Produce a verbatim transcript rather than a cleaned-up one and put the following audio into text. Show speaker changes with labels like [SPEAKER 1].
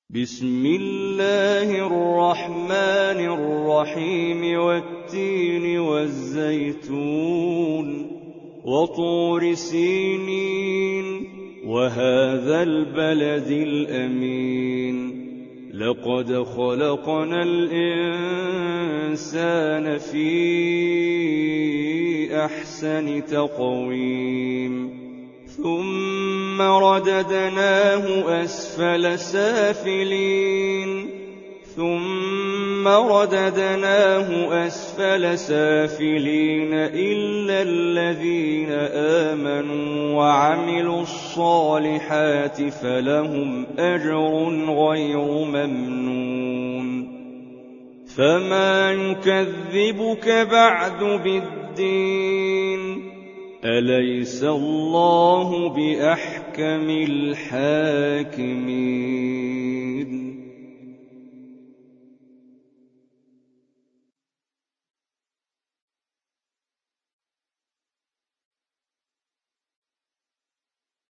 [SPEAKER 1] بسم الله الرحمن الرحيم والتين والزيتون وطور سينين وهذا البلد الأمين لقد خلقنا الإنسان في أحسن تقويم ثم رددناه أسفل سافلين ثم رددناه أسفل سافلين إلا الذين آمنوا وعملوا الصالحات فلهم أجر غير ممنون فما يكذبك بعد بالدين أليس الله بأحكم الحاكمين